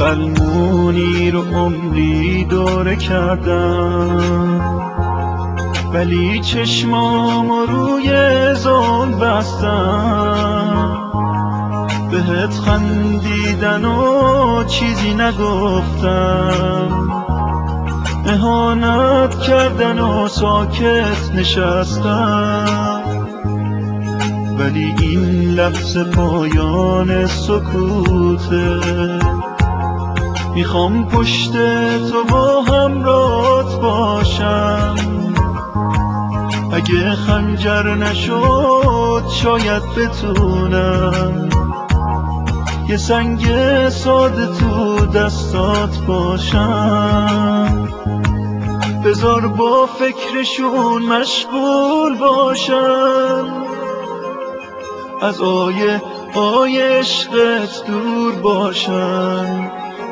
قلمونی رو عمری دوره کردم، ولی چشمامو روی ظلم بستم. بهت خندیدن و چیزی نگفتم، اهانت کردن و ساکت نشستم. ولی این لحظه پایان سکوته، میخوام پشت تو با همراهت باشم. اگه خنجر نشد شاید بتونم یه سنگ ساده تو دستات باشم. بذار با فکرشون مشغول باشم، از آیه عشقت دور باشم.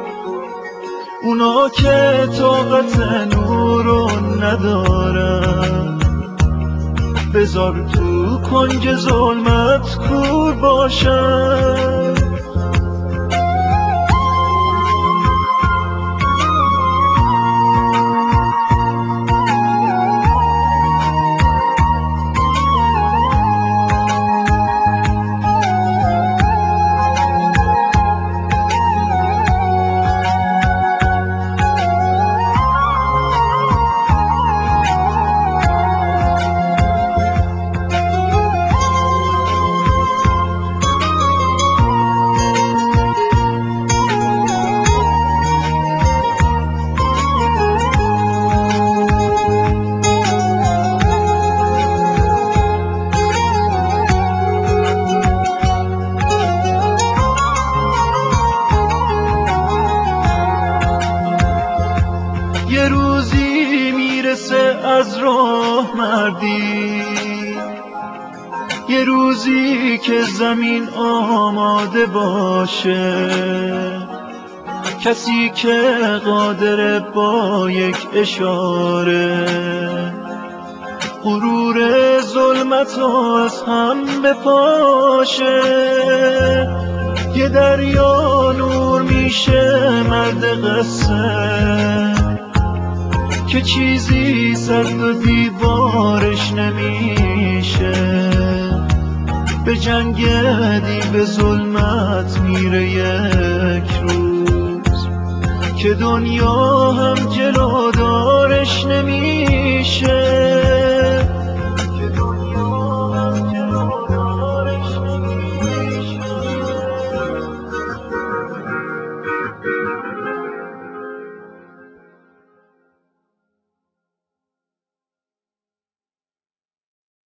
اونا که طاقت نورو ندارن، بذار تو کنج ظلمت کور باشم. یه روزی میرسه از راه مردی، یه روزی که زمین آماده باشه. کسی که قادر با یک اشاره غرور ظلمت از هم بپاشه. یه دریا نور میشه مرد قصه، که چیزی سد و دیوارش نمیشه. به جنگدی به ظلمت میره یک روز، که دنیا هم جلودارش نمیشه.